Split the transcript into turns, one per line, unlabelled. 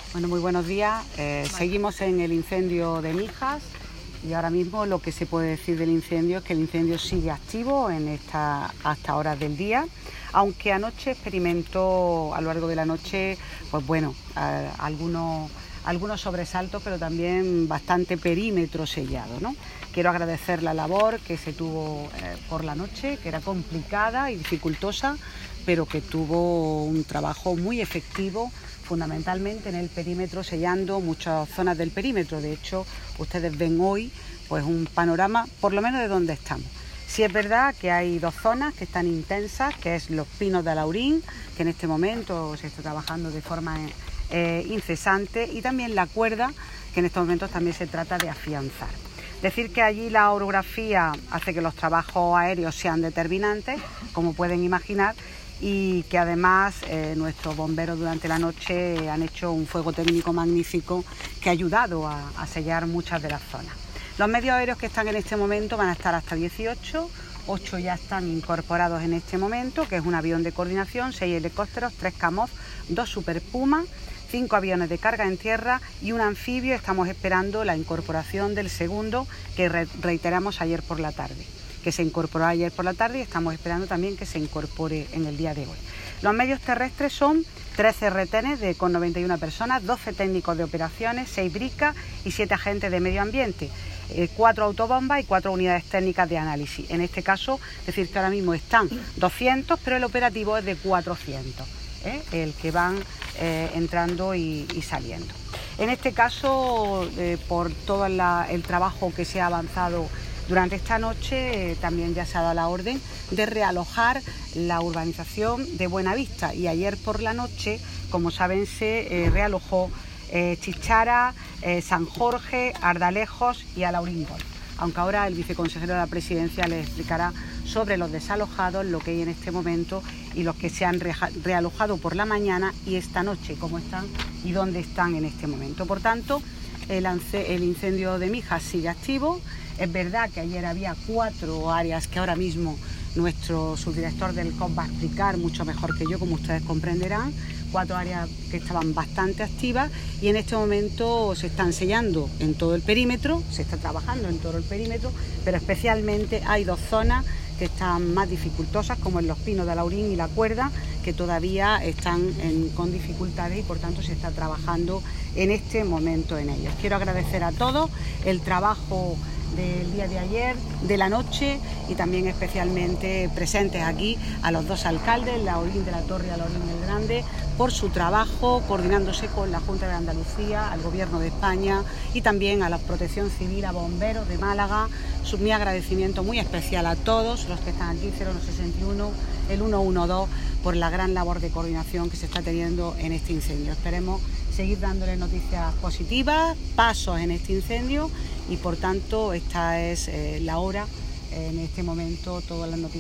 Bueno, muy buenos días. Seguimos en el incendio de Mijas y ahora mismo lo que se puede decir del incendio es que el incendio sigue activo hasta horas del día, aunque anoche experimentó a lo largo de la noche, pues bueno, algunos sobresaltos, pero también bastante perímetro sellado, ¿no? Quiero agradecer la labor que se tuvo por la noche, que era complicada y dificultosa, pero que tuvo un trabajo muy efectivo, fundamentalmente en el perímetro, sellando muchas zonas del perímetro. De hecho, ustedes ven hoy pues un panorama, por lo menos de donde estamos. Sí es verdad que hay dos zonas que están intensas, que es los Pinos de Alaurín, que en este momento se está trabajando de forma incesante, y también la Cuerda, que en estos momentos también se trata de afianzar. Decir que allí la orografía hace que los trabajos aéreos sean determinantes, como pueden imaginar, y que además nuestros bomberos durante la noche han hecho un fuego técnico magnífico que ha ayudado a sellar muchas de las zonas. Los medios aéreos que están en este momento van a estar hasta 18, 8 ya están incorporados en este momento, que es un avión de coordinación, 6 helicópteros, 3 Camoz, 2 Super Puma, 5 aviones de carga en tierra y un anfibio. Estamos esperando la incorporación del segundo, que reiteramos ayer por la tarde, que se incorporó ayer por la tarde, y estamos esperando también que se incorpore en el día de hoy. Los medios terrestres son 13 retenes con 91 personas, 12 técnicos de operaciones, 6 bricas y 7 agentes de medio ambiente, 4 autobombas y 4 unidades técnicas de análisis. En este caso, decir que ahora mismo están 200, pero el operativo es de 400, el que van entrando y saliendo. En este caso, por todo el trabajo que se ha avanzado durante esta noche, también ya se ha dado la orden de realojar la urbanización de Buenavista, y ayer por la noche, como saben, se realojó Chichara, San Jorge, Ardalejos y Alaurín Golf. Aunque ahora el viceconsejero de la Presidencia les explicará sobre los desalojados, lo que hay en este momento, y los que se han realojado por la mañana y esta noche, cómo están y dónde están en este momento. Por tanto, el incendio de Mijas sigue activo. Es verdad que ayer había 4 áreas que ahora mismo nuestro subdirector del COP va a explicar mucho mejor que yo, como ustedes comprenderán. 4 áreas que estaban bastante activas, y en este momento se están sellando en todo el perímetro, se está trabajando en todo el perímetro, pero especialmente hay 2 zonas que están más dificultosas, como en los Pinos de Alaurín y la Cuerda, que todavía están con dificultades, y por tanto se está trabajando en este momento en ellos. Quiero agradecer a todos el trabajo del día de ayer, de la noche, y también especialmente presentes aquí a los 2 alcaldes, Alaurín de la Torre y Alaurín del Grande, por su trabajo, coordinándose con la Junta de Andalucía, al Gobierno de España y también a la Protección Civil, a Bomberos de Málaga. Mi agradecimiento muy especial a todos los que están aquí, 0161, el 112, por la gran labor de coordinación que se está teniendo en este incendio. Esperemos seguir dándole noticias positivas, pasos en este incendio, y por tanto esta es la hora, en este momento, todas las noticias